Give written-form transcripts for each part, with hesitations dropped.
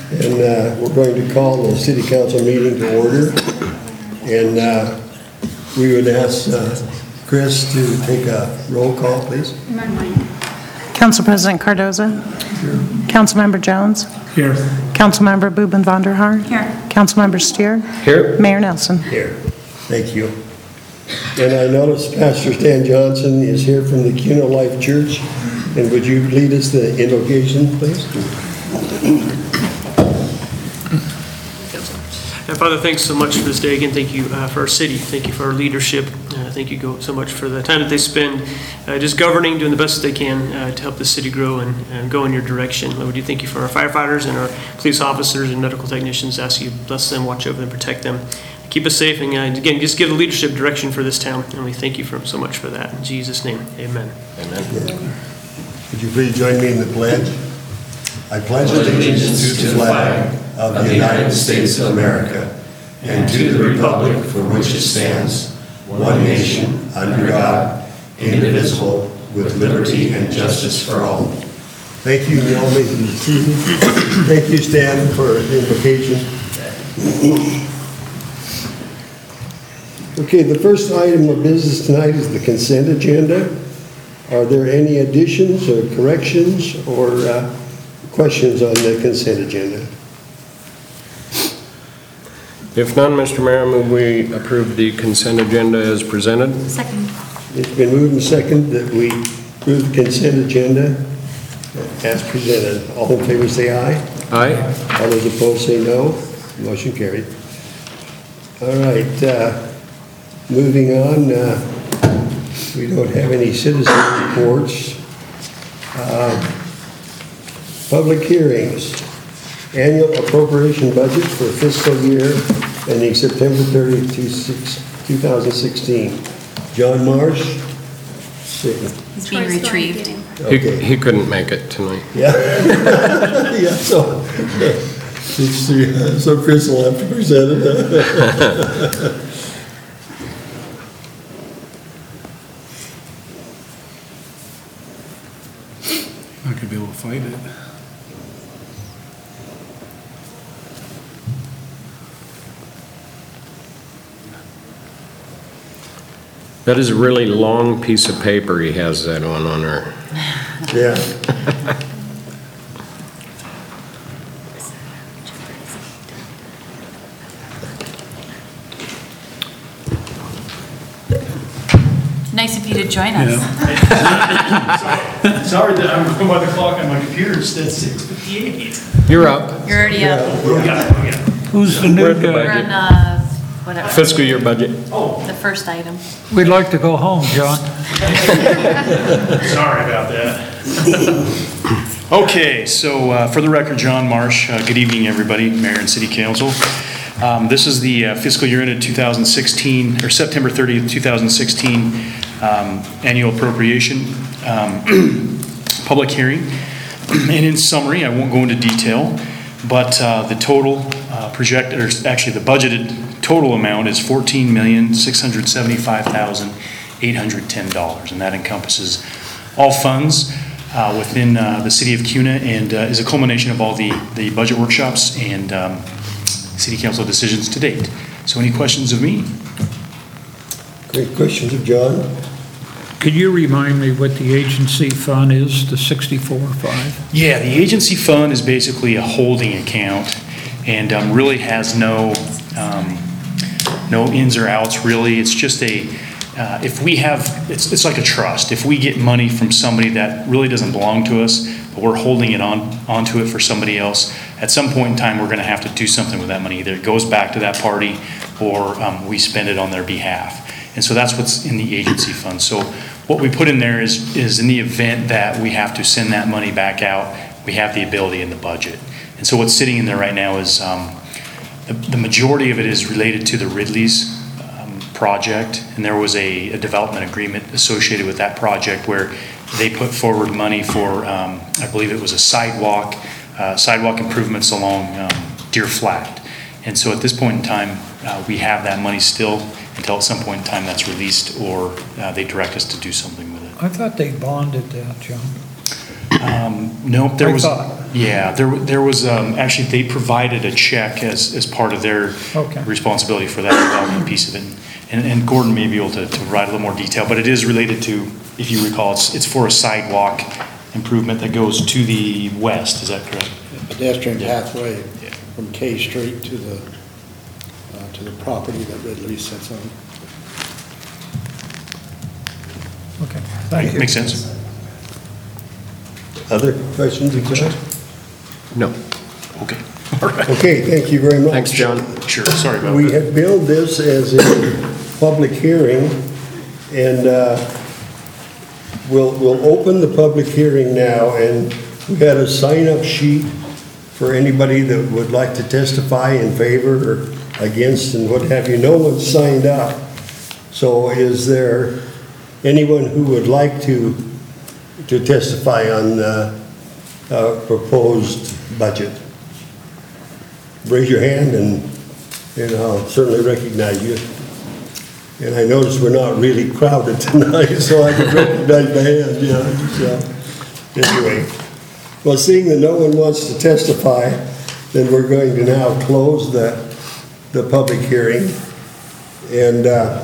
And we're going to call the city council meeting to order. And we would ask Chris to take a roll call, please. Council President Cardoza. Here. Councilmember Jones. Here. Councilmember Boobin van der Haar. Here. Councilmember Steer. Here. Mayor Nelson. Here. Thank you. And I notice Pastor Stan Johnson is here from the Cuna Life Church. And would you lead us the invocation, please? Father, thanks so much for this day. Again, thank you for our city. Thank you for our leadership. Thank you so much for the time that they spend just governing, doing the best they can to help the city grow and go in your direction. Lord, we do thank you for our firefighters and our police officers and medical technicians. Ask you bless them, watch over them, protect them. Keep us safe, and again, just give the leadership direction for this town. And we thank you so much for that. In Jesus' name, amen. Amen. Would you please join me in the pledge? I pledge allegiance to the flag of the United States of America and to the republic for which it stands, one nation, under God, indivisible, with liberty and justice for all. Thank you, Naomi. Thank you, Stan, for the invocation. Okay, the first item of business tonight is the consent agenda. Are there any additions or corrections or questions on the consent agenda? If none, Mr. Mayor, I move we approve the consent agenda as presented. Second. It's been moved and seconded that we approve the consent agenda as presented. All in favor say aye. Aye. All those opposed say no. Motion carried. All right, moving on. We don't have any citizen reports. Public hearings. Annual appropriation budget for fiscal year ending September 30th, 2016. John Marsh? He's being retrieved. Okay. He couldn't make it tonight. Yeah. Yeah, so Chris will have to present it. I could be able to fight it. That is a really long piece of paper he has that on there. Yeah. Nice of you to join us. Sorry that I'm going by the clock on my computer. It said 6:58. You're up. You're already up. Who's the new We're at the We're guy? on whatever. Fiscal year budget. The first item. We'd like to go home, John. Sorry about that. Okay, so for the record, John Marsh. Good evening, everybody, Mayor and City Council. This is the fiscal year ended 2016, or September 30th, 2016 annual appropriation public hearing. And in summary, I won't go into detail, but the total projected, or actually the budgeted total amount is $14,675,810, and that encompasses all funds within the city of Cuna, and is a culmination of all the budget workshops and City Council decisions to date. So any questions of me? Great questions of John. Could you remind me what the agency fund is, the 64.5? Yeah, the agency fund is basically a holding account, and really has no ins or outs really. It's just if we have, it's like a trust. If we get money from somebody that really doesn't belong to us, but we're holding it onto it for somebody else, at some point in time we're going to have to do something with that money. Either it goes back to that party, or we spend it on their behalf. And so that's what's in the agency fund. So what we put in there is in the event that we have to send that money back out, we have the ability in the budget. And so what's sitting in there right now is the majority of it is related to the Ridley's project, and there was a development agreement associated with that project where they put forward money for, I believe it was a sidewalk improvements along Deer Flat. And so at this point in time, we have that money still until at some point in time that's released, or they direct us to do something with it. I thought they bonded that, John. Nope, there I was, thought. yeah, there was, actually, they provided a check as part of their Okay. responsibility for that development piece of it. And Gordon may be able to provide a little more detail, but it is related to, if you recall, it's for a sidewalk improvement that goes to the west, is that correct? Pedestrian pathway Yeah. from K Street to the property that Ridley sits on. Okay, thank you. Makes sense? Other questions or comments? No. Okay, all right. Okay, thank you very much. Thanks, John. Sure, sorry about We that. have billed this as a public hearing, and we'll open the public hearing now, and we had a sign-up sheet for anybody that would like to testify in favor or against and what have you. No one signed up. So is there anyone who would like to testify on proposed budget? Raise your hand and I'll certainly recognize you. And I notice we're not really crowded tonight, so I can recognize the hand, So, anyway, well, seeing that no one wants to testify, then we're going to now close the public hearing. And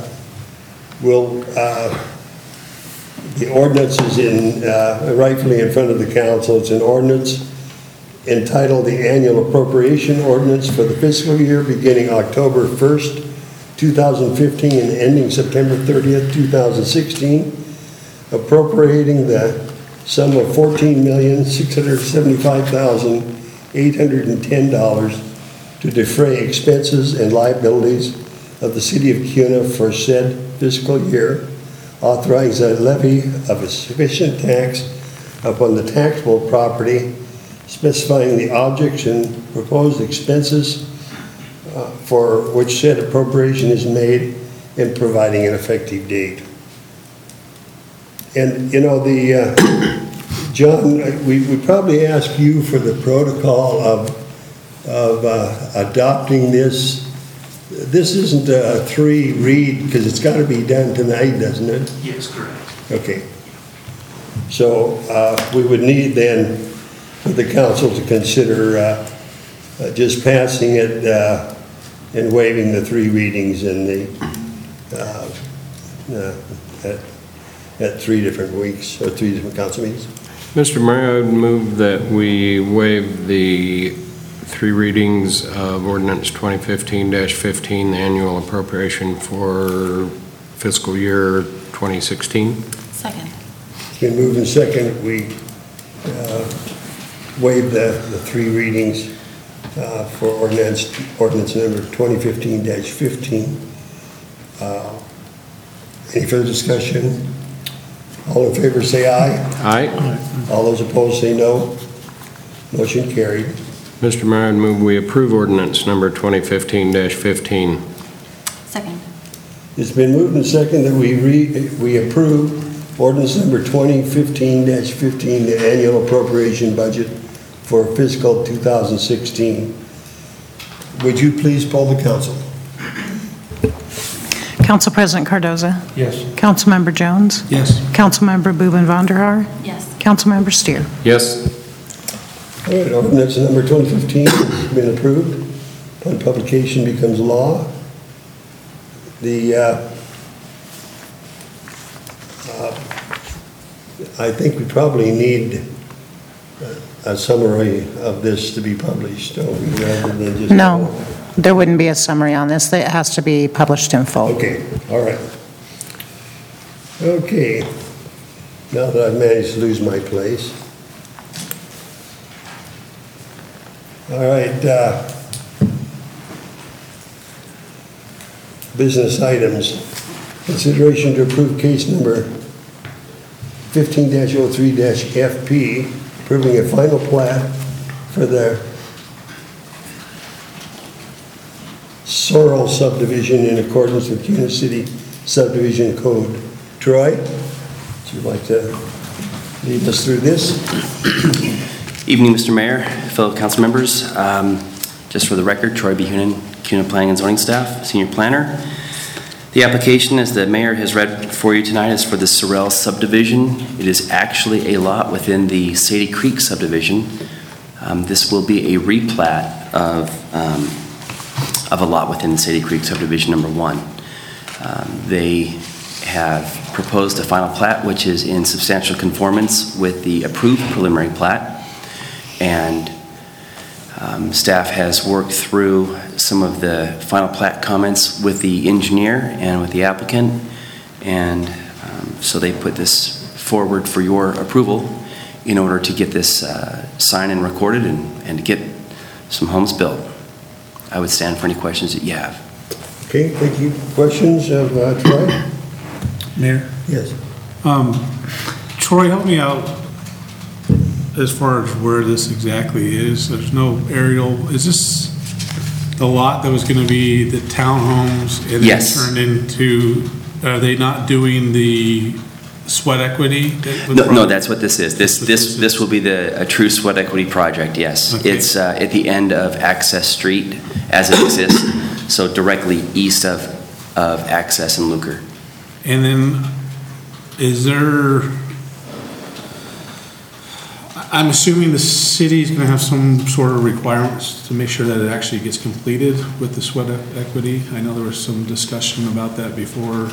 the ordinance is rightfully in front of the council. It's an ordinance entitled the Annual Appropriation Ordinance for the fiscal year beginning October 1st, 2015 and ending September 30th, 2016, appropriating the sum of $14,675,810 to defray expenses and liabilities of the city of Kuna for said fiscal year, authorize a levy of a sufficient tax upon the taxable property, specifying the objects and proposed expenses for which said appropriation is made, and providing an effective date. And, John, we probably ask you for the protocol of adopting this. This isn't a 3-read, because it's got to be done tonight, doesn't it? Yes, correct. Okay. So we would need then for the council to consider just passing it and waiving the 3 readings in at 3 different weeks or 3 different council meetings. Mr. Mayor, I would move that we waive the 3 readings of ordinance 2015-15, the annual appropriation for fiscal year 2016. Second. It's been moved and second. We waive the 3 readings for ordinance number 2015-15. Any further discussion? All in favor say aye. Aye. All those opposed say no. Motion carried. Mr. Mayor, I'd move we approve ordinance number 2015-15. Second. It's been moved and second that we approve ordinance number 2015-15, the annual appropriation budget for fiscal 2016. Would you please poll the council? Council President Cardoza? Yes. Councilmember Jones? Yes. Councilmember Buben Vanderhaar? Yes. Councilmember Steer? Yes. All right, ordinance number 2015 has been approved. Upon publication becomes law. I think we probably need a summary of this to be published, don't we, rather than just... No, there wouldn't be a summary on this. It has to be published in full. Okay, all right. Okay, now that I've managed to lose my place. All right, business items. Consideration to approve case number 15-03-FP, approving a final plat for the Sorrel subdivision in accordance with Kuna City Subdivision Code. Troy, would you like to lead us through this? Evening, Mr. Mayor, fellow council members. Just for the record, Troy B. Hoonan, Kuna Planning and Zoning Staff, Senior Planner. The application, as the mayor has read for you tonight, is for the Sorrel subdivision. It is actually a lot within the Sadie Creek subdivision. This will be a replat of a lot within the Sadie Creek subdivision number 1. They have proposed a final plat, which is in substantial conformance with the approved preliminary plat. And staff has worked through some of the final plat comments with the engineer and with the applicant. And so they put this forward for your approval in order to get this signed and recorded and to get some homes built. I would stand for any questions that you have. Okay, thank you. Questions of Troy? Mayor? Yes. Troy, help me out as far as where this exactly is. There's no aerial. Is this the lot that was going to be the townhomes and Yes. then turned into, are they not doing the sweat equity? No, that's what this is. This will be a true sweat equity project, yes. Okay. It's at the end of Access Street as it exists, so directly east of Access and Lucre. And then is there, I'm assuming the city's going to have some sort of requirements to make sure that it actually gets completed with the sweat equity? I know there was some discussion about that before.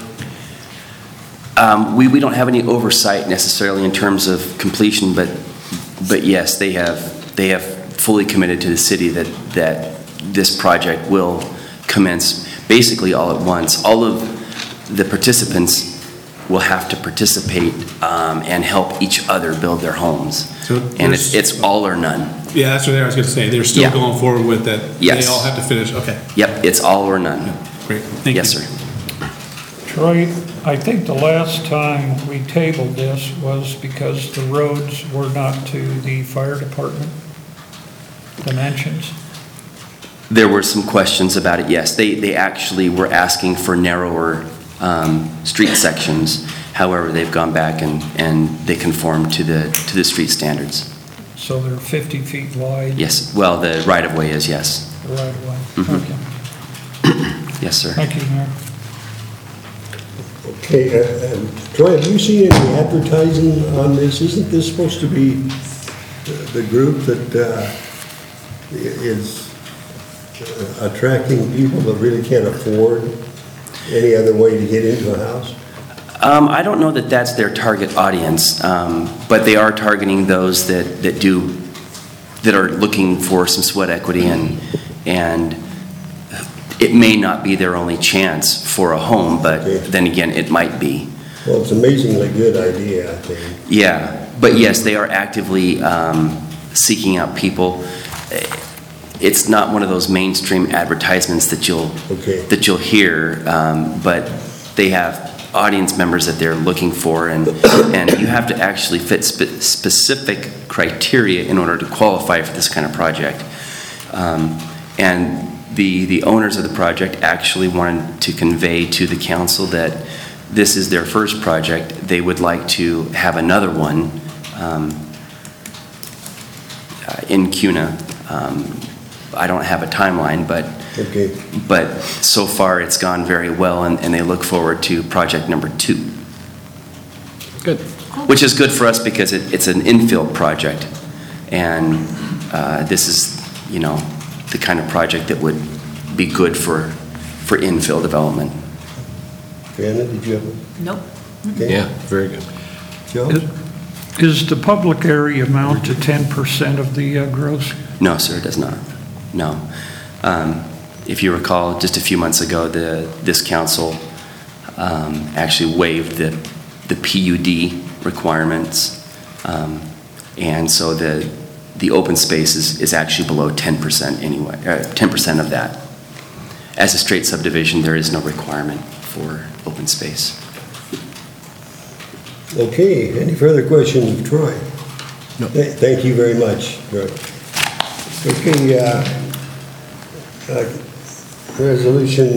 We don't have any oversight necessarily in terms of completion, but yes, they have fully committed to the city that this project will commence basically all at once. All of the participants will have to participate and help each other build their homes. So and it's all or none. Yeah, that's what I was going to say. They're still going forward with that. Yes. They all have to finish. Okay. Yep, it's all or none. Great. Thank Yes, you. sir. Troy, I think the last time we tabled this was because the roads were not to the fire department dimensions. There were some questions about it, yes. They actually were asking for narrower street sections. However, they've gone back and they conform to the street standards. So they're 50 feet wide? Yes, well, the right-of-way is, yes. The right of way? Mhm. Okay. Yes, sir. Thank you, Mayor. Okay, Troy, have you seen any advertising on this? Isn't this supposed to be the group that is attracting people that really can't afford any other way to get into a house? I don't know that that's their target audience, but they are targeting those that are looking for some sweat equity, and it may not be their only chance for a home, but then again, it might be. Well, it's an amazingly good idea, I think. Yeah, but yes, they are actively seeking out people. It's not one of those mainstream advertisements that you'll hear, but they have audience members that they're looking for, and you have to actually fit specific criteria in order to qualify for this kind of project. And the owners of the project actually wanted to convey to the council that this is their first project. They would like to have another one in CUNA. I don't have a timeline, but so far it's gone very well, and they look forward to project number 2. Good. Which is good for us because it's an infill project, and this is, the kind of project that would be good for infill development. Anna, did you have? Nope. Okay. Yeah, very good. Joe? Is the public area amount to 10% of the gross? No, sir, it does not. No. If you recall, just a few months ago, this council actually waived the PUD requirements, and so the open space is actually below 10% anyway, 10% of that. As a straight subdivision, there is no requirement for open space. Okay, any further questions of Troy? No. Thank you very much, Troy. Okay, resolution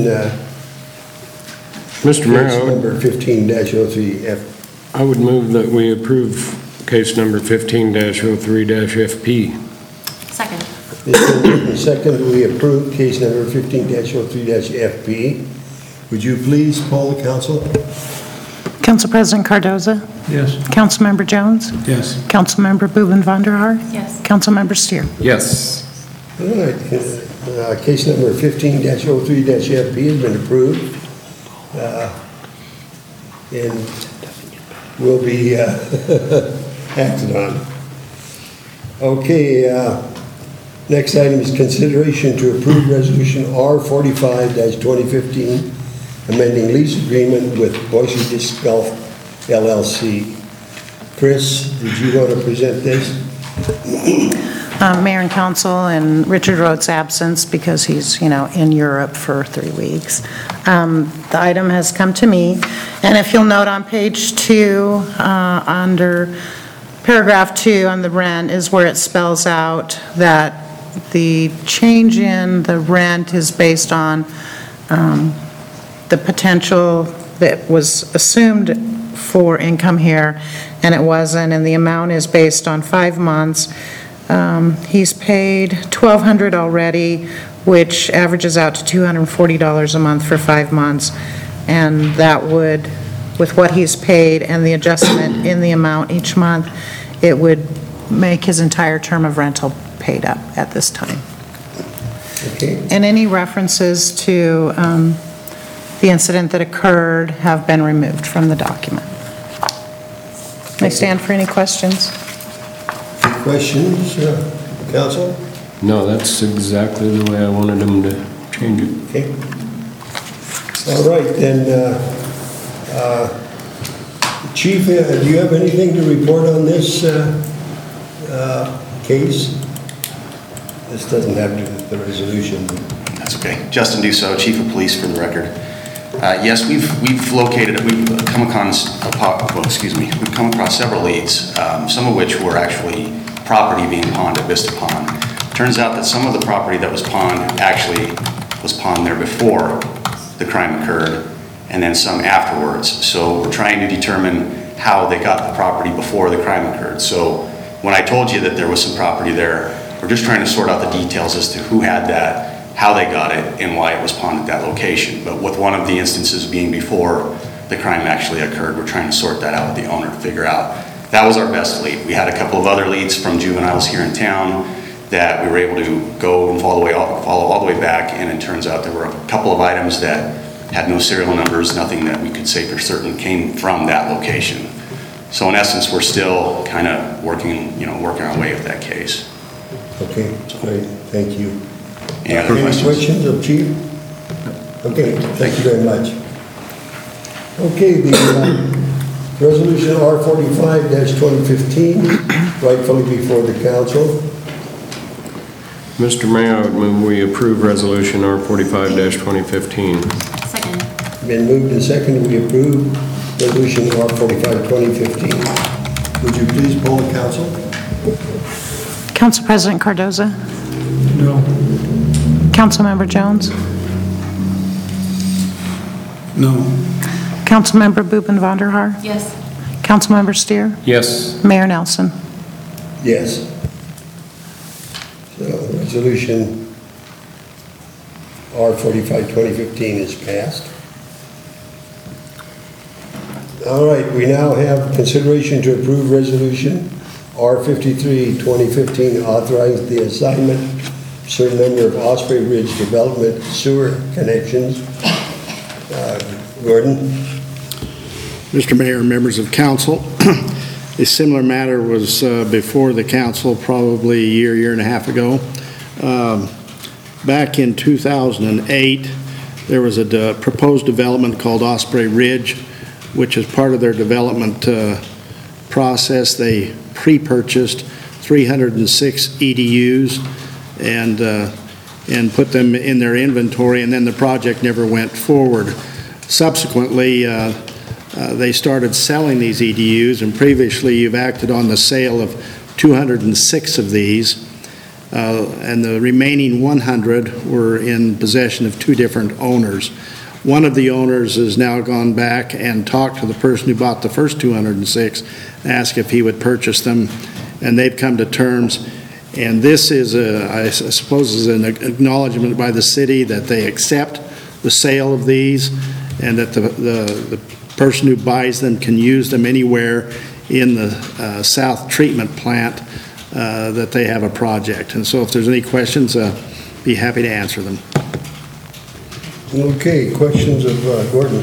Mr. Mayor, number 15-03F. I would move that we approve case number 15-03-FP. Second. It's been moved and seconded, we approve case number 15-03-FP Would you please poll the council? Council President Cardoza? Yes. Councilmember Jones? Yes. Councilmember Boobin van der Haar? Yes. Councilmember Steer? Yes. All right, case number 15-03-FP has been approved. And will be acted on. Okay, next item is consideration to approve resolution R45-2015, amending lease agreement with Boise Disc Golf LLC. Chris, did you want to present this? Mayor and council, in Richard Rhodes' absence, because he's, in Europe for 3 weeks. The item has come to me, and if you'll note on page 2, under paragraph 2 on the rent is where it spells out that the change in the rent is based on the potential that was assumed for income here, and it wasn't, and the amount is based on 5 months. He's paid $1,200 already, which averages out to $240 a month for 5 months. And that would, with what he's paid and the adjustment in the amount each month, it would make his entire term of rental paid up at this time. Okay. And any references to the incident that occurred have been removed from the document. May I stand for any questions? Questions, council? No, that's exactly the way I wanted them to change it. Okay. All right, then, Chief, do you have anything to report on this case? This doesn't have to do with the resolution. That's okay. Justin Dussault, Chief of Police for the record. Yes, we've come across several leads, some of which were actually property being pawned at Vista Pond. Turns out that some of the property that was pawned actually was pawned there before the crime occurred, and then some afterwards. So we're trying to determine how they got the property before the crime occurred. So when I told you that there was some property there, we're just trying to sort out the details as to who had that, how they got it, and why it was pawned at that location. But with one of the instances being before the crime actually occurred, we're trying to sort that out with the owner to figure out. That was our best lead. We had a couple of other leads from juveniles here in town that we were able to go and follow all the way back, and it turns out there were a couple of items that had no serial numbers, nothing that we could say for certain came from that location. So in essence, we're still kind of working our way with that case. Okay, great, thank you. Any other questions of Chief? Okay, thank you very much. Okay, the resolution R45-2015, rightfully before the council. Mr. Mayor, I would move we approve resolution R45-2015. Second. Been moved and seconded, we approve resolution R45-2015. Would you please poll the council? Council President Cardoza? No. Councilmember Jones? No. Councilmember Boobin van der Haar? Yes. Councilmember Steer? Yes. Mayor Nelson? Yes. So resolution R45-2015 is passed. All right, we now have consideration to approve resolution R53-2015, authorizing the assignment of certain number of Osprey Ridge Development sewer connections. Gordon? Mr. Mayor, members of council, a similar matter was before the council probably a year and a half ago. Back in 2008, there was a proposed development called Osprey Ridge, which is part of their development process. They pre-purchased 306 EDUs and put them in their inventory, and then the project never went forward. Subsequently, they started selling these EDUs, and previously you've acted on the sale of 206 of these, and the remaining 100 were in possession of two different owners. One of the owners has now gone back and talked to the person who bought the first 206 and asked if he would purchase them, and they've come to terms. And this is, I suppose, is an acknowledgement by the city that they accept the sale of these, and that the person who buys them can use them anywhere in the south treatment plant that they have a project. And so if there's any questions, be happy to answer them. Okay, questions of Gordon?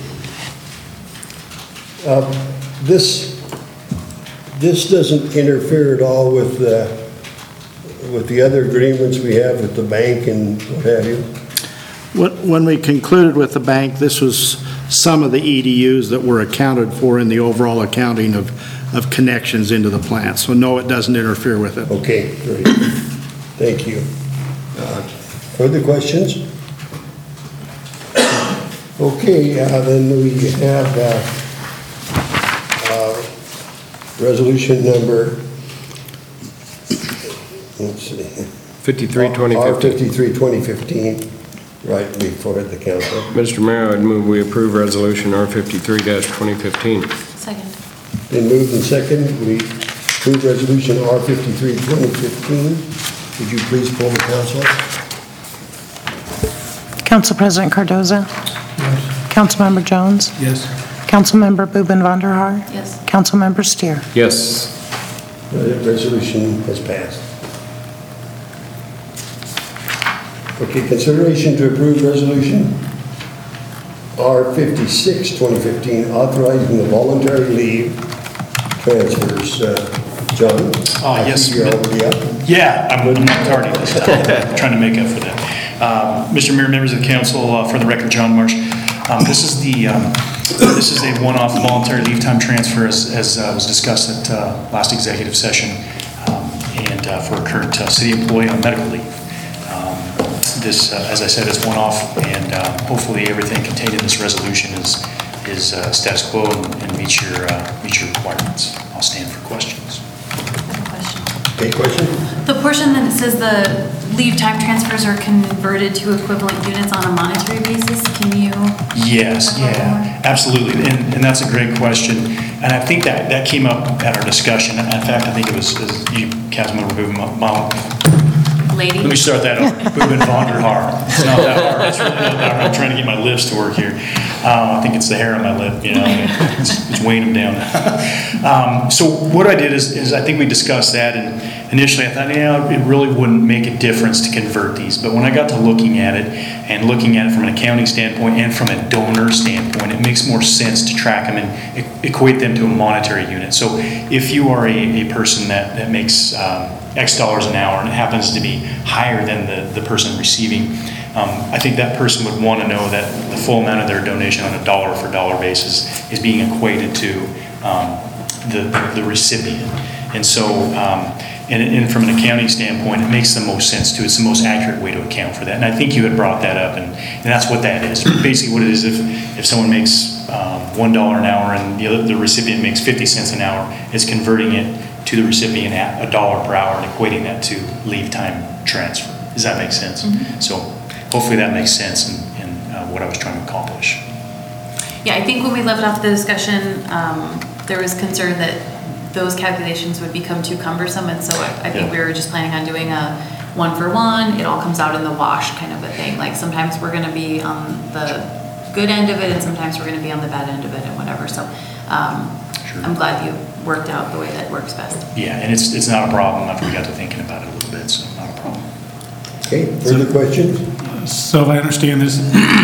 This doesn't interfere at all with the other agreements we have with the bank and what have you? When we concluded with the bank, this was some of the EDUs that were accounted for in the overall accounting of connections into the plant. So no, it doesn't interfere with it. Okay, great. Thank you. Further questions? Okay, then we have resolution number, let's see. 53, 2015. R53, 2015, right before the council. Mr. Mayor, I'd move we approve Resolution R53-2015. Second. Been moved and second, we approve resolution R53, 2015. Would you please poll the council? Council President Cardoza? Yes. Councilmember Jones? Yes. Councilmember Boobin van der Haar? Yes. Councilmember Steer? Yes. The resolution has passed. Okay, consideration to approve resolution R56, 2015, authorizing the voluntary leave transfers. John? Yes. You're already up. Yeah, I'm not tardy this time. Trying to make up for that. Mr. Mayor, members of the council, for the record, John Marsh. This is a one-off voluntary leave time transfer as was discussed at last executive session, and for a current city employee on medical leave. This, as I said, is one-off, and hopefully everything contained in this resolution is status quo and meets your requirements. I'll stand for questions. Okay, question? The portion that says the leave time transfers are converted to equivalent units on a monetary basis, can you? Yes, yeah, absolutely, and that's a great question, and I think that came up at our discussion. In fact, I think it was you, Councilmember Boobin, Lady? Let me start that over. Boobin van der Haar. It's not that hard. It's really not that hard. I'm trying to get my lips to work here. I think it's the hair on my lip, you know, it's weighing them down. So what I did is I think we discussed that, and initially I thought, it really wouldn't make a difference to convert these. But when I got to looking at it from an accounting standpoint and from a donor standpoint, it makes more sense to track them and equate them to a monetary unit. So if you are a person that makes X dollars an hour and it happens to be higher than the person receiving, I think that person would want to know that the full amount of their donation on a dollar-for-dollar basis is being equated to the recipient. And so, and from an accounting standpoint, it makes the most sense to. It's the most accurate way to account for that. And I think you had brought that up, and that's what that is. Basically, what it is, if someone makes $1 an hour and the recipient makes 50 cents an hour, it's converting it to the recipient at $1 per hour and equating that to leave time transfer. Does that make sense? Mm-hmm. So hopefully that makes sense in what I was trying to accomplish. Yeah, I think when we left off the discussion, there was concern that those calculations would become too cumbersome, and so I think we were just planning on doing a one-for-one, it all comes out in the wash kind of a thing. Like sometimes we're going to be on the good end of it, and sometimes we're going to be on the bad end of it, and whatever. So I'm glad you worked out the way that works best. Yeah, and it's not a problem after we got to thinking about it a little bit, so not a problem. Okay, further questions? So if I understand this,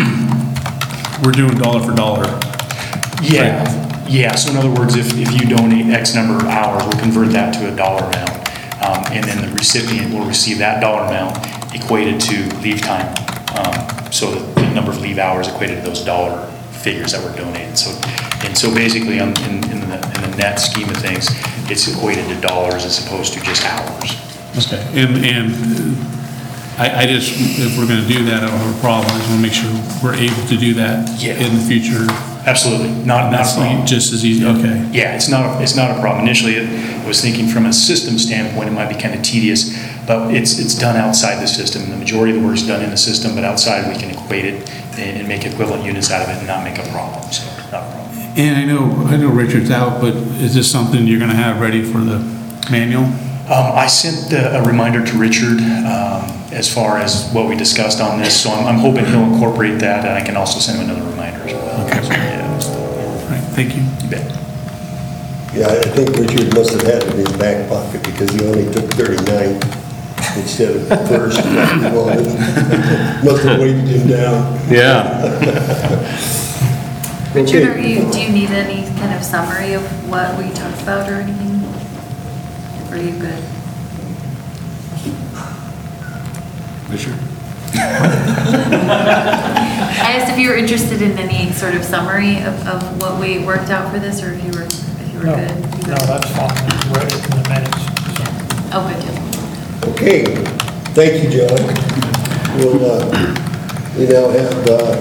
we're doing dollar for dollar. Yeah, yeah. So in other words, if you donate X number of hours, we'll convert that to a dollar amount, and then the recipient will receive that dollar amount equated to leave time. So the number of leave hours equated to those dollar figures that were donated. So basically, in the net scheme of things, it's equated to dollars as opposed to just hours. Okay, and I just, if we're going to do that, I don't have a problem. I just want to make sure we're able to do that in the future. Absolutely, not a problem. Just as easy. Okay. Yeah, it's not a problem. Initially, I was thinking from a system standpoint, it might be kind of tedious, but it's done outside the system. The majority of the work is done in the system, but outside we can equate it and make equivalent units out of it and not make a problem. So not a problem. And I know Richard's out, but is this something you're going to have ready for the manual? I sent a reminder to Richard as far as what we discussed on this, so I'm hoping he'll incorporate that, and I can also send him another reminder as well. Right, thank you. You bet. Yeah, I think Richard must have had it in his back pocket because he only took 39 instead of the first. He wanted. Must have weighted him down. Yeah. Richard, Okay. do you need any kind of summary of what we talked about or anything? Or are you good? Richard? I asked if you were interested in any sort of summary of what we worked out for this, or if you were No, good. no, that's fine. I read it in the minutes. Oh, good, yeah. Okay, thank you, John. We now have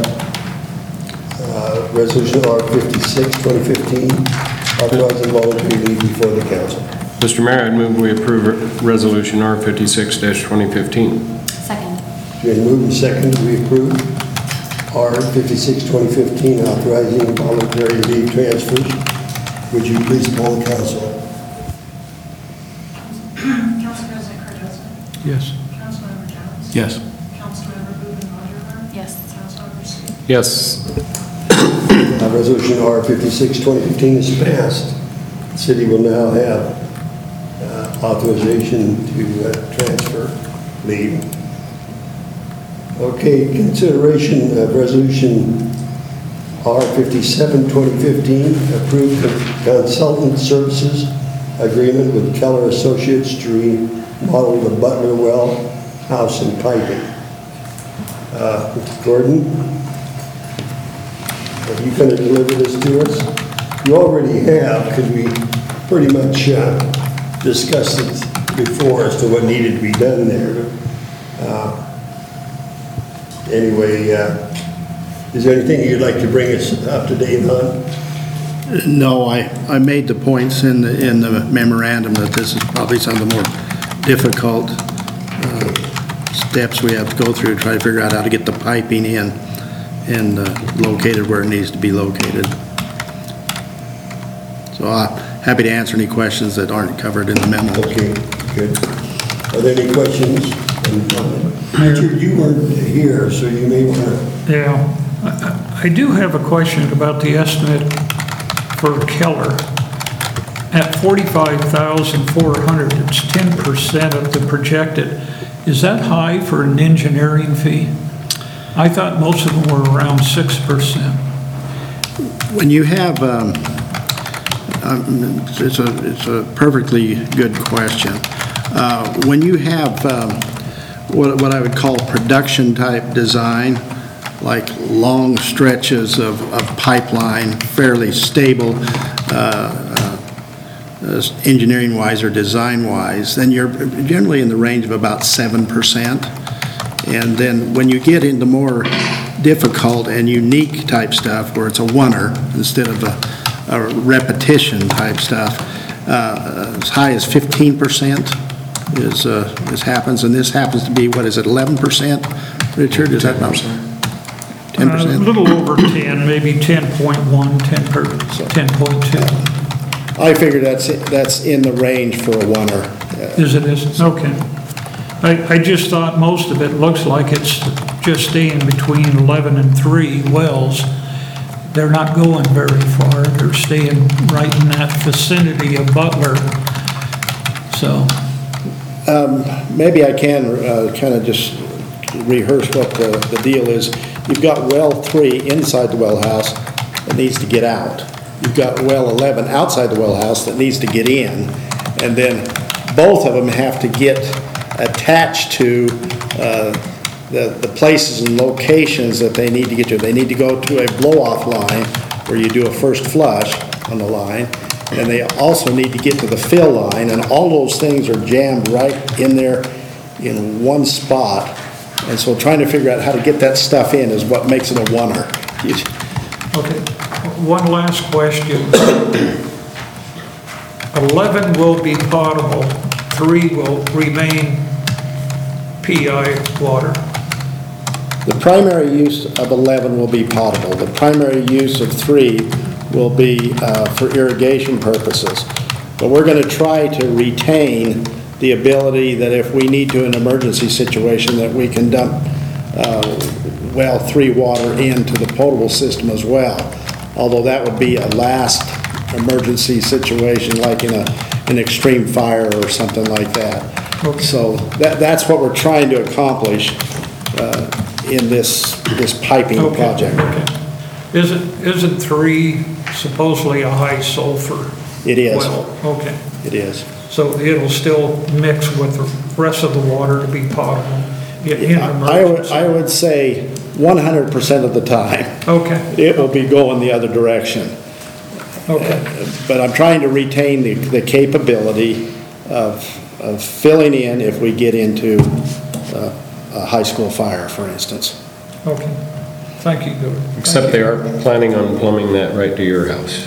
Resolution R56, 2015, authorizing voluntary leave before the council. Mr. Mayor, I'd move we approve Resolution R56-2015. Second. Been moved and seconded, we approve R56, 2015, authorizing voluntary leave transfers. Would you please poll the council? Council President Cardoza? Yes. Councilmember Jones? Yes. Councilmember Rubin-Rogers? Yes. Councilmember Street? Yes. Resolution R56, 2015 is passed. The city will now have authorization to transfer leave. Okay, consideration of Resolution R57, 2015, approved consultant services agreement with Keller Associates to remodel the Butler Well House and piping. Mr. Gordon, are you going to deliver this to us? You already have, because we pretty much discussed it before as to what needed to be done there. Anyway, is there anything you'd like to bring us up to date on? No, I made the points in the memorandum that this is probably some of the more difficult steps we have to go through to try to figure out how to get the piping in and located where it needs to be located. So I'm happy to answer any questions that aren't covered in the memo. Okay, good. Are there any questions? Richard, you weren't here, so you may want to... Yeah, I do have a question about the estimate for Keller. At $45,400, it's 10% of the projected. Is that high for an engineering fee? I thought most of them were around 6%. When you have, it's a perfectly good question. When you have what I would call production type design, like long stretches of pipeline, fairly stable, engineering-wise or design-wise, then you're generally in the range of about 7%. And then when you get into more difficult and unique type stuff, where it's a oneer instead of a repetition type stuff, as high as 15% is happens, and this happens to be, what is it, 11%? Richard, is that about 10%? A little over 10, maybe 10.1, 10.2. I figure that's in the range for a oneer. Is it? Okay. I just thought most of it looks like it's just staying between 11 and 3 wells. They're not going very far. They're staying right in that vicinity of Butler. So. Maybe I can kind of just rehearse what the deal is. You've got well 3 inside the well house that needs to get out. You've got well 11 outside the well house that needs to get in. And then both of them have to get attached to the places and locations that they need to get to. They need to go to a blow-off line where you do a first flush on the line. And they also need to get to the fill line, and all those things are jammed right in there in one spot. And so trying to figure out how to get that stuff in is what makes it a oneer. Okay, one last question. 11 will be potable, 3 will remain PI water. The primary use of 11 will be potable. The primary use of 3 will be for irrigation purposes. But we're going to try to retain the ability that if we need to in an emergency situation that we can dump well 3 water into the potable system as well, although that would be a last emergency situation, like in an extreme fire or something like that. Okay. So that's what we're trying to accomplish in this piping Okay, project. okay. Isn't 3 supposedly a high sulfur? It is. Well, okay. It is. So it'll still mix with the rest of the water to be potable in emergency? I would say 100% of the time, Okay, it will be going the other direction. okay, But I'm trying to retain the capability of filling in if we get into a high school fire, for instance. okay. Thank you, Gordon. Except they are planning on plumbing that right to your house.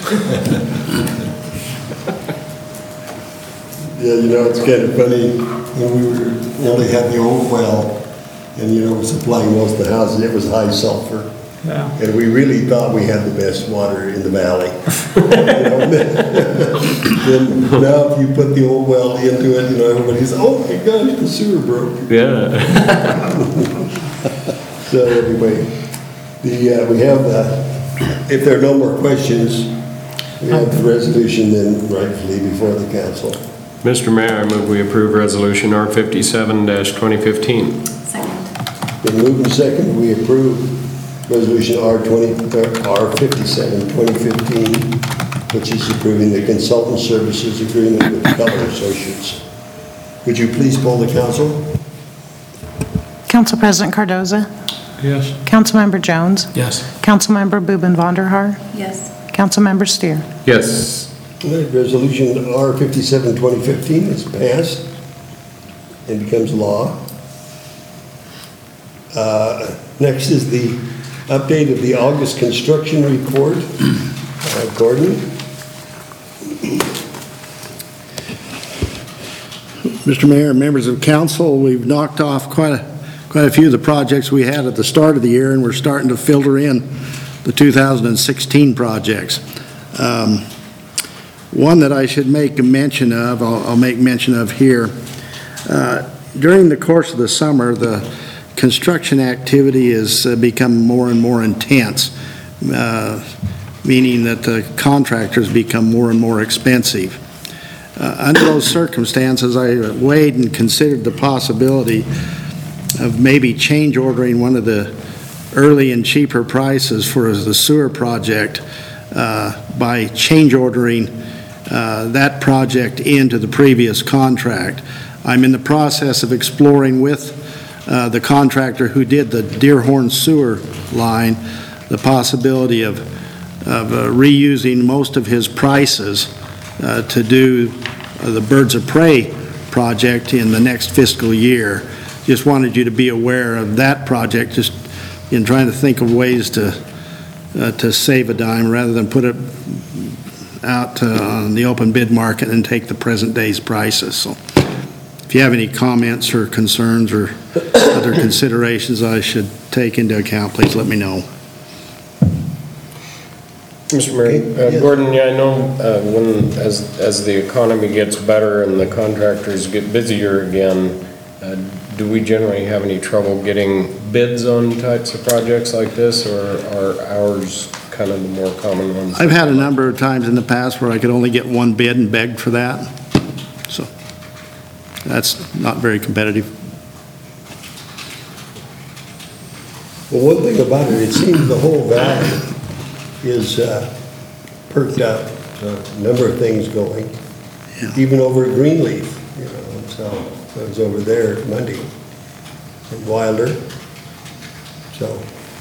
Yeah, you know, it's kind of funny, when we only had the old well, and, you know, supplying most of the houses, it was high sulfur. Yeah. And we really thought we had the best water in the valley. You know, then now if you put the old well into it, you know, everybody's, oh my gosh, the sewer broke. Yeah. So anyway, we have if there are no more questions, we have the resolution then rightfully before the council. Mr. Mayor, I move we approve Resolution R57-2015. Second. Been moved and seconded, we approve Resolution R57, 2015, which is approving the consultant services agreement with Keller Associates. Would you please poll the council? Council President Cardoza? Yes. Councilmember Jones? Yes. Councilmember Buben Vanderhaar? Yes. Councilmember Steer? Yes. All right, Resolution R57, 2015 is passed and becomes law. Next is the update of the August construction report. Gordon? Mr. Mayor, members of council, we've knocked off quite a few of the projects we had at the start of the year, and we're starting to filter in the 2016 projects. One that I should make a mention of, I'll make mention of here. During the course of the summer, the construction activity has become more and more intense, meaning that the contractors become more and more expensive. Under those circumstances, I weighed and considered the possibility of maybe change ordering one of the early and cheaper prices for the sewer project by change ordering that project into the previous contract. I'm in the process of exploring with the contractor who did the Deerhorn sewer line the possibility of reusing most of his prices to do the Birds of Prey project in the next fiscal year. Just wanted you to be aware of that project, just in trying to think of ways to save a dime rather than put it out on the open bid market and take the present day's prices. So if you have any comments or concerns or other considerations I should take into account, please let me know. Mr. Mayor, Yes. Gordon, yeah, I know as the economy gets better and the contractors get busier again, do we generally have any trouble getting bids on types of projects like this, or are ours kind of the more common ones? I've had a number of times in the past where I could only get one bid and begged for that. So that's not very competitive. Well, one thing about it seems the whole valley is perked up. So a number of things going, even over at Greenleaf, you know. So I was over there Monday in Wilder. So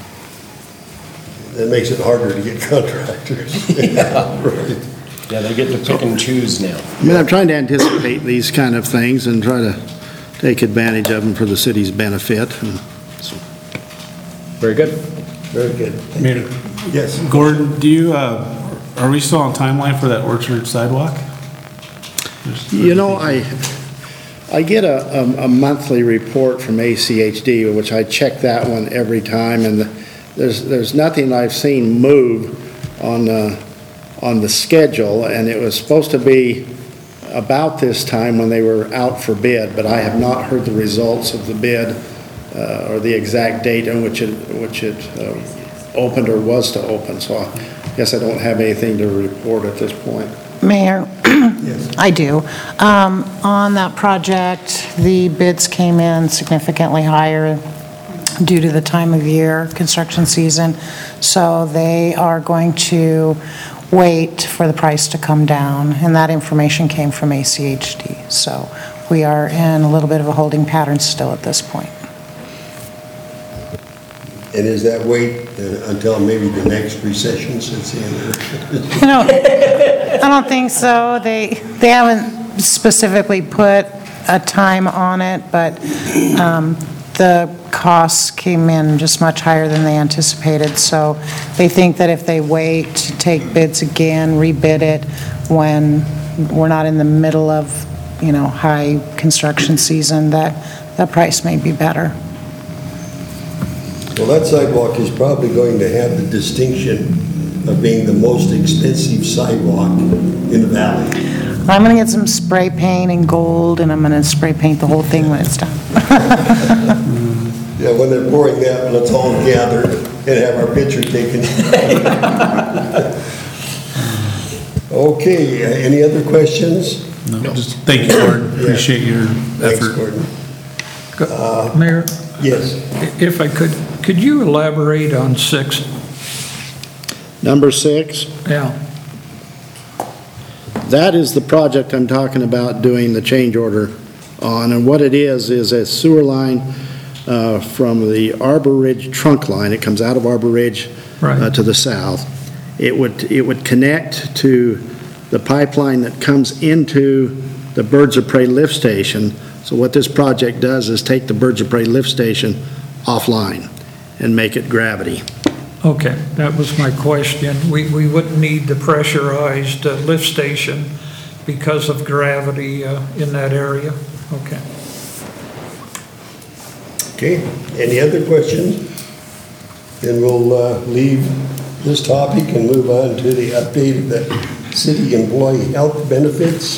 that makes it harder to get contractors. Yeah, right. Yeah, they get to pick and choose now. I mean, I'm trying to anticipate these kind of things and try to take advantage of them for the city's benefit. And so. Very good. Very good. Mayor, Yes. Gordon, do you, are we still on timeline for that Orchard sidewalk? You know, I get a monthly report from ACHD, which I check that one every time, and there's nothing I've seen move on the schedule, and it was supposed to be about this time when they were out for bid, but I have not heard the results of the bid or the exact date on which it opened or was to open, so I guess I don't have anything to report at this point. Mayor, I do. On that project, the bids came in significantly higher due to the time of year, construction season, so they are going to wait for the price to come down, and that information came from ACHD. So we are in a little bit of a holding pattern still at this point. And is that wait until maybe the next recession sets in? I don't think so. They haven't specifically put a time on it, but the costs came in just much higher than they anticipated. So they think that if they wait to take bids again, rebid it when we're not in the middle of, high construction season, that price may be better. Well, that sidewalk is probably going to have the distinction of being the most expensive sidewalk in the valley. I'm going to get some spray paint in gold, and I'm going to spray paint the whole thing when it's done. Yeah, when they're pouring that, let's all gather and have our picture taken. Okay, any other questions? No, just thank you, Gordon. Appreciate your Thanks, effort. Gordon. Mayor, Yes. if I could you elaborate on 6? Number 6, Yeah, that is the project I'm talking about doing the change order on, and what it is a sewer line from the Arbor Ridge trunk line. It comes out of Arbor Ridge right. to the south. It would connect to the pipeline that comes into the Birds of Prey lift station. So what this project does is take the Birds of Prey lift station offline and make it gravity. Okay, that was my question. We wouldn't need the pressurized lift station because of gravity in that area? Okay. Okay, any other questions? Then we'll leave this topic and move on to the update of the city employee health benefits.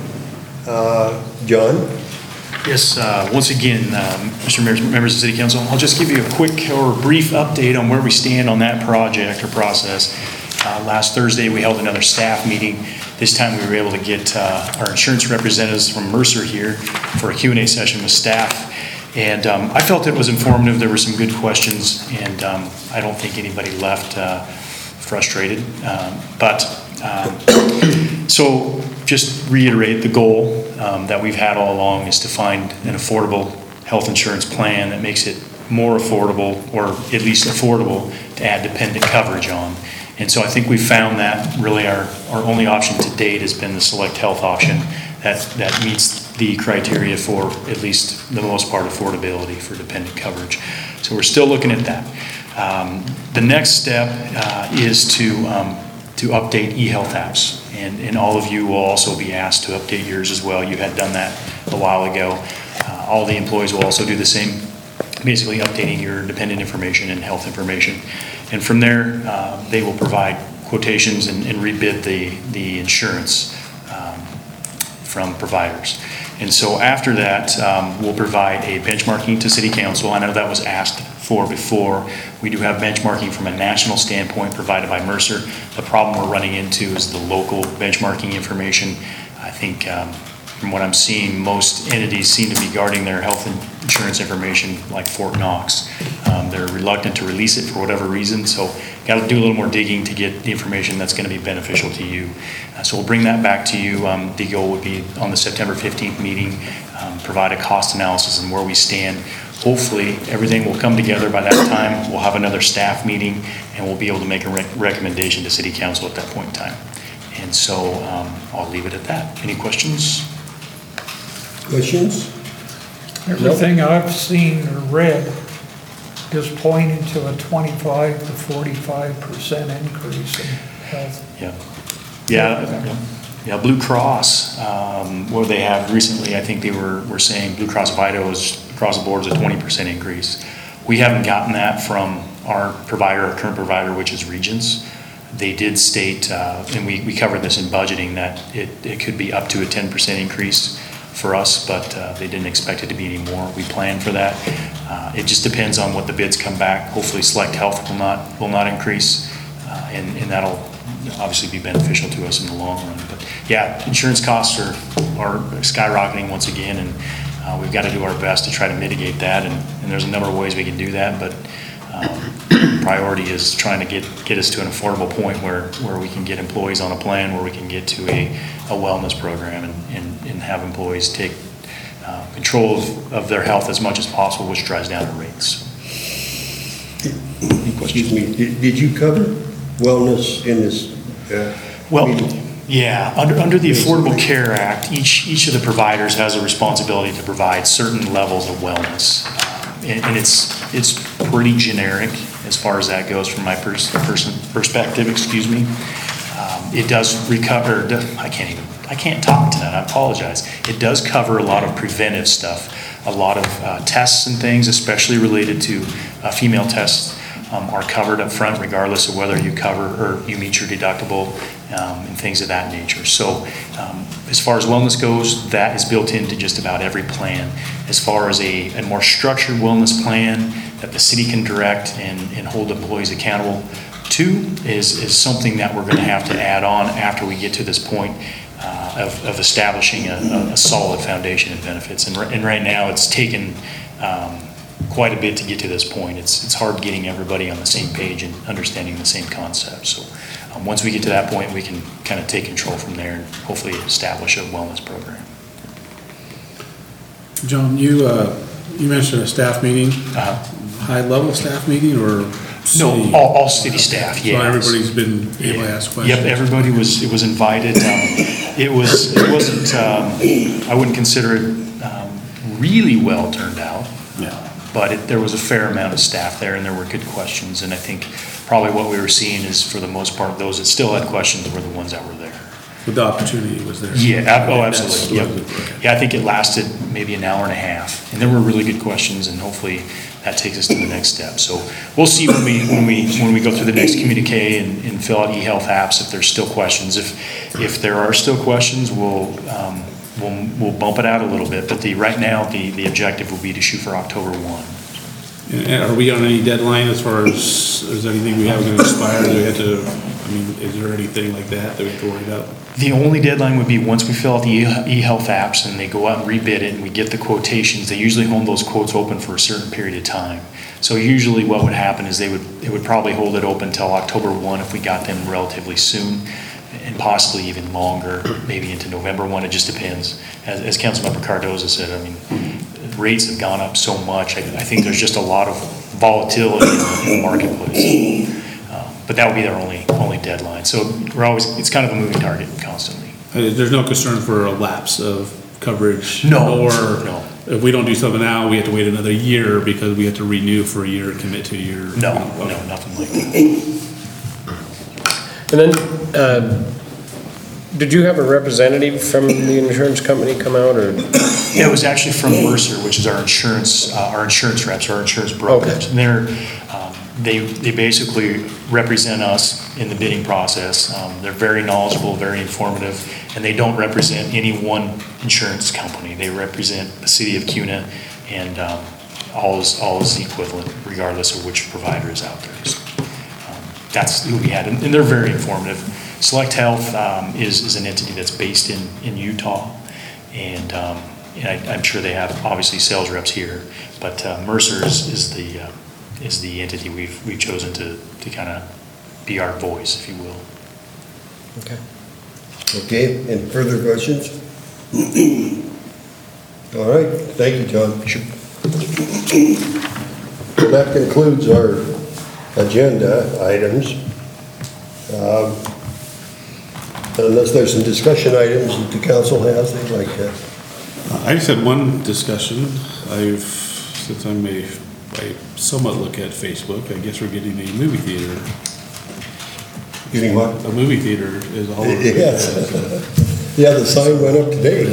John? Yes, once again, Mr. Mayor, members of the City Council, I'll just give you a quick or brief update on where we stand on that project or process. Last Thursday, we held another staff meeting. This time, we were able to get our insurance representatives from Mercer here for a Q&A session with staff. And I felt it was informative. There were some good questions, and I don't think anybody left frustrated. So just reiterate the goal that we've had all along is to find an affordable health insurance plan that makes it more affordable, or at least affordable, to add dependent coverage on. And so I think we found that really our only option to date has been the Select Health option that meets the criteria for, at least the most part, affordability for dependent coverage. So we're still looking at that. The next step is to update eHealth apps. And all of you will also be asked to update yours as well. You had done that a while ago. All the employees will also do the same, basically updating your dependent information and health information. And from there, they will provide quotations and rebid the insurance from providers. And so after that, we'll provide a benchmarking to City Council. I know that was asked for before. We do have benchmarking from a national standpoint provided by Mercer. The problem we're running into is the local benchmarking information. I think from what I'm seeing, most entities seem to be guarding their health insurance information like Fort Knox. They're reluctant to release it for whatever reason, so got to do a little more digging to get the information that's going to be beneficial to you. So we'll bring that back to you. The goal would be on the September 15th meeting, provide a cost analysis and where we stand. Hopefully, everything will come together by that time. We'll have another staff meeting, and we'll be able to make a recommendation to City Council at that point in time. And so I'll leave it at that. Any questions? Questions? Everything I've seen or read is pointing to a 25 to 45% increase in health. Yeah, Blue Cross, what they have recently, I think they were saying Blue Cross Vito is across the board is a 20% increase. We haven't gotten that from our provider, our current provider, which is Regents. They did state, and we covered this in budgeting, that it could be up to a 10% increase for us, but they didn't expect it to be any more. We planned for that. It just depends on what the bids come back. Hopefully Select Health will not increase, and that'll obviously be beneficial to us in the long run. But yeah, insurance costs are skyrocketing once again, and we've got to do our best to try to mitigate that, and there's a number of ways we can do that, but priority is trying to get us to an affordable point where we can get employees on a plan, where we can get to a wellness program and have employees take control of their health as much as possible, which drives down the rates. Excuse me, did you cover wellness in this meeting? Yeah, under the Affordable Care Act, each of the providers has a responsibility to provide certain levels of wellness. And it's pretty generic as far as that goes from my perspective, excuse me. It does recover, I can't talk tonight, I apologize. It does cover a lot of preventive stuff, a lot of tests and things, especially related to female tests are covered up front regardless of whether you cover or you meet your deductible and things of that nature. So as far as wellness goes, that is built into just about every plan. As far as a more structured wellness plan that the city can direct and hold employees accountable to is something that we're going to have to add on after we get to this point of establishing a solid foundation and benefits. And right now it's taken quite a bit to get to this point. It's hard getting everybody on the same page and understanding the same concept. So once we get to that point, we can kind of take control from there and hopefully establish a wellness program. John, you mentioned a staff meeting, high-level staff meeting, or city? No, all city staff, yeah. So everybody's been able to ask questions? Yep, everybody was invited. It wasn't, I wouldn't consider it really well turned out. But there was a fair amount of staff there, and there were good questions. And I think probably what we were seeing is, for the most part, those that still had questions were the ones that were there. But the opportunity was there? Yeah, absolutely. Yep. Yeah, I think it lasted maybe an hour and a half, and there were really good questions, and hopefully that takes us to the next step. So we'll see when we go through the next communique and fill out eHealth apps if there's still questions. If there are still questions, we'll bump it out a little bit, but right now the objective will be to shoot for October 1. And are we on any deadline as far as, is there anything we have going to expire? Do we have to, is there anything like that we have to worry about? The only deadline would be once we fill out the eHealth apps and they go out and rebid it and we get the quotations. They usually hold those quotes open for a certain period of time. So usually what would happen is they would probably hold it open until October 1 if we got them relatively soon, and possibly even longer, maybe into November 1. It just depends. As Councilmember Cardoza said, rates have gone up so much. I think there's just a lot of volatility in the marketplace. But that would be their only deadline. So it's kind of a moving target constantly. There's no concern for a lapse of coverage? No. Or if we don't do something now, we have to wait another year because we have to renew for a year and commit to a year? No, nothing like that. And then, did you have a representative from the insurance company come out, or? Yeah, it was actually from Mercer, which is our insurance reps, our insurance brokers. Okay. And they basically represent us in the bidding process. They're very knowledgeable, very informative, and they don't represent any one insurance company. They represent the city of Kuna, and all is equivalent regardless of which provider is out there. So, that's who we had, and they're very informative. Select Health is an entity that's based in Utah, and I'm sure they have obviously sales reps here, but Mercer is the entity we've chosen to kind of be our voice, if you will. Okay, and further questions? All right, thank you, John. Sure. Well, that concludes our agenda items. Unless there's some discussion items that the council has, they'd like to. I just had one discussion. Since I somewhat look at Facebook, I guess we're getting a movie theater. Getting what? A movie theater is all over. Yes. Yeah, the sign went up today.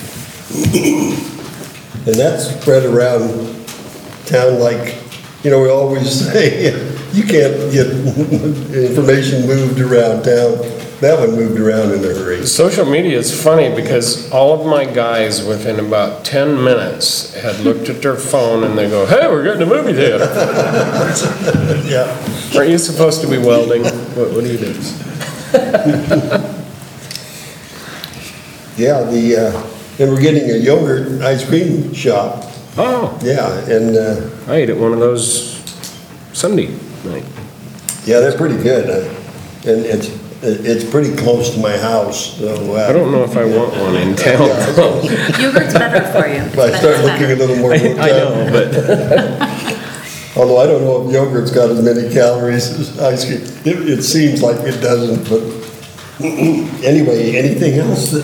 And that's spread around town like, we always say, you can't get information moved around town That one moved around in a hurry. Social media is funny because all of my guys within about 10 minutes had looked at their phone and they go, hey, we're getting a movie theater. Yeah. Aren't you supposed to be welding? What do you do? Yeah, and we're getting a yogurt ice cream shop. Oh, Yeah, and, I ate at one of those Sunday night. yeah, they're pretty good. And it's pretty close to my house, so. I don't know if I want one in town. Yogurt's better for you. If I start looking a little more. I know, but Although I don't know if yogurt's got as many calories as ice cream. It seems like it doesn't, but anyway, anything else that,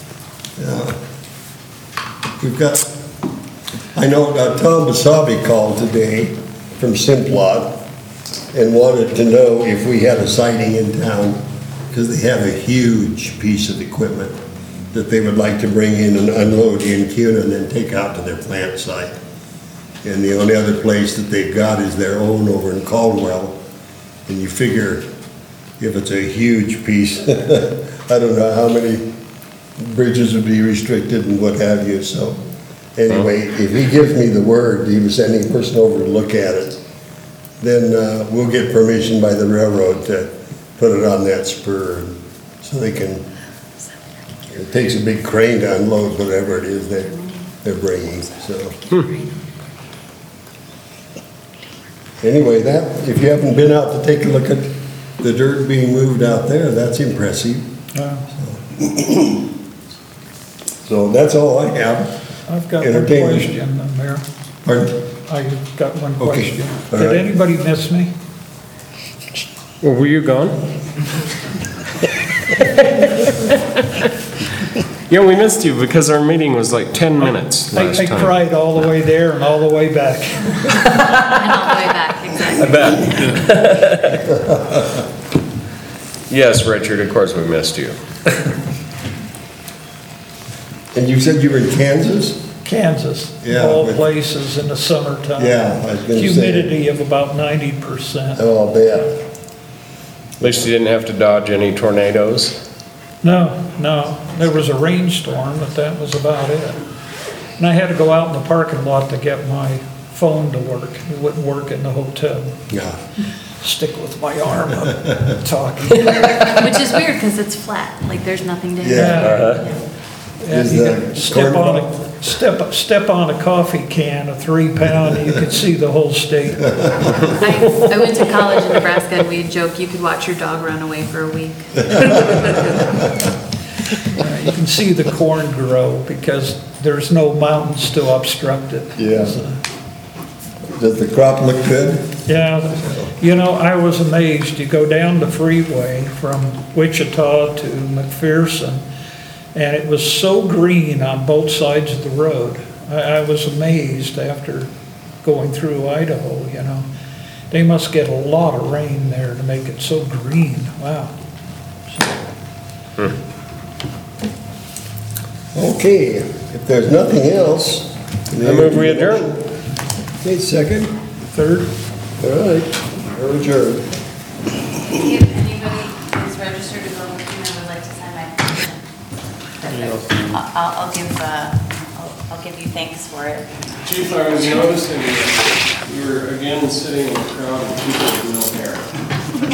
we've got, I know Tom Basabi called today from Simplot and wanted to know if we had a sighting in town, because they have a huge piece of equipment that they would like to bring in and unload in Cuna and then take out to their plant site. And the only other place that they've got is their own over in Caldwell. And you figure if it's a huge piece, I don't know how many bridges would be restricted and what have you. So anyway, if he gives me the word, he was sending a person over to look at it, then we'll get permission by the railroad to put it on that spur so they can, it takes a big crane to unload whatever it is they're bringing, so. Anyway, that, if you haven't been out to take a look at the dirt being moved out there, that's impressive. So that's all I have. I've got one Entertainment. question, Mayor. Pardon? I've got one Okay. question. All Did right. anybody miss me? well, were you gone? Yeah, we missed you because our meeting was like 10 minutes last I time. cried all the way there and all the way back. And all the way back, exactly. I bet. Yes, Richard, of course we missed you. And you said you were in Kansas? Kansas, Yeah, of all with- places in the summertime. Yeah, I was gonna say. Humidity of about 90%. Oh, I'll bet. At least you didn't have to dodge any tornadoes. No, there was a rainstorm, but that was about it. And I had to go out in the parking lot to get my phone to work. It wouldn't work in the hotel. Yeah. Stick with my arm up talking. Which is weird because it's flat, like there's nothing to hit. Yeah. And Is you the could step corn on a coffee can, a 3-pound, you could see the whole state. I went to college in Nebraska and we'd joke you could watch your dog run away for a week. You can see the corn grow because there's no mountains to obstruct it. Yeah. Does the crop look good? Yeah, I was amazed. You go down the freeway from Wichita to McPherson, and it was so green on both sides of the road. I was amazed after going through Idaho, They must get a lot of rain there to make it so green. Wow. Okay, if there's nothing else. I move we adjourn. Okay, second? Third? All right, we're adjourned. If anybody is registered to go with me, I would like to sign my petition. I'll give you thanks for it. Chief, I was noticing that you were again sitting in a crowd of people with no hair.